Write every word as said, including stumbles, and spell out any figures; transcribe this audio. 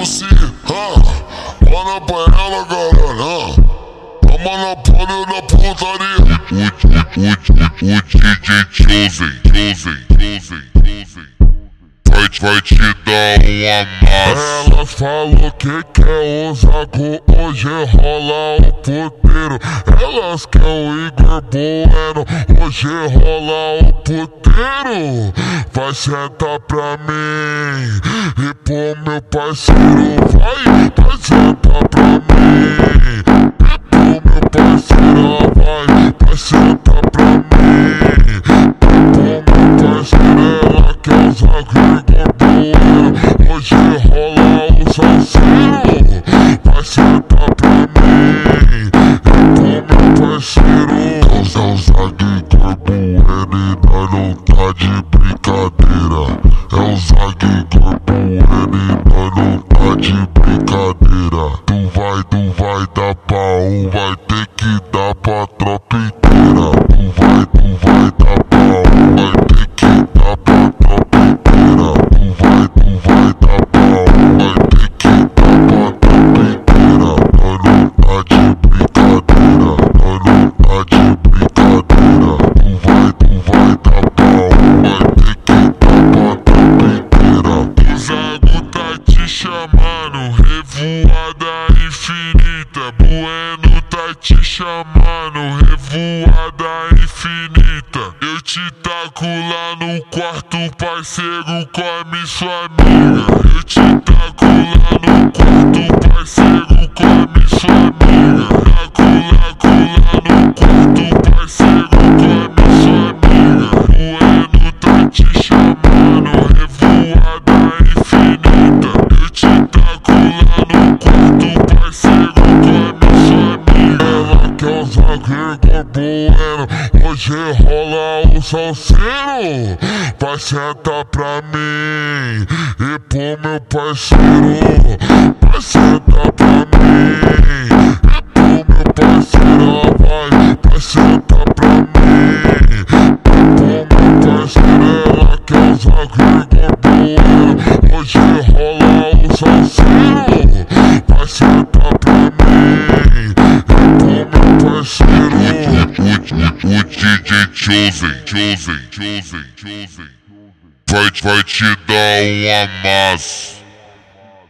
você, ah, olha pra ela, galera, ah, a monopólio da putaria. O, o, o, o, o D J Chosen, Chosen, Chosen, Chosen vai, vai te dar uma massa. Ela falou que quer Osaka, hoje rola o puteiro. Elas quer o Igor Bueno, hoje rola o puteiro. Vai sentar pra mim e pro meu parceiro. Vai, vai sentar pra mim e pro meu parceiro. Vai, vai sentar pra mim e pro meu parceiro. Ela quer Osaka, hoje rola o salseiro. Vai sentar pra mim e pro meu parceiro. Causa o Zag Igor Bueno, nós não tá de brincadeira. É o Zag Igor Bueno, nós não tá de brincadeira. Tu vai, tu vai dar pra um, vai ter que dar pra tropa inteira. Tu vai, tu vai dar pra um, vai ter que dar pra tropa inteira. Tu vai, tu vai dar pra um, vai ter que dar pra tropa inteira. Nós não tá de brincadeira, nós não tá de brincadeira. Tu vai, tu vai dar pra um, vai ter que dar pra tropa inteira. O Zago tá te chamando, revoada infinita. Bueno tá te chamando, revoada infinita. Eu te taco lá no quarto, parceiro, come sua amiga. Eu te taco lá no quarto, parceiro, come sua amiga. Taco lá, lá no quarto, parceiro, come sua amiga. Bueno tá te chamando, revoada infinita. Eu te taco lá no quarto, parceiro, come sua amiga. Ela quer usar Igor Bueno, hoje rola o salseiro. Vai sentar pra mim e pro meu parceiro. Vai sentar pra mim e pro meu parceiro. Vai, vai sentar pra mim e pro meu parceiro. Ela quer usar Igor Bueno, hoje rola o salseiro. Vai sentar pra mim e pro meu parceiro. O, o, o D J Chosen, Chosen, Chosen, Chosen vai, vai te dar uma massa.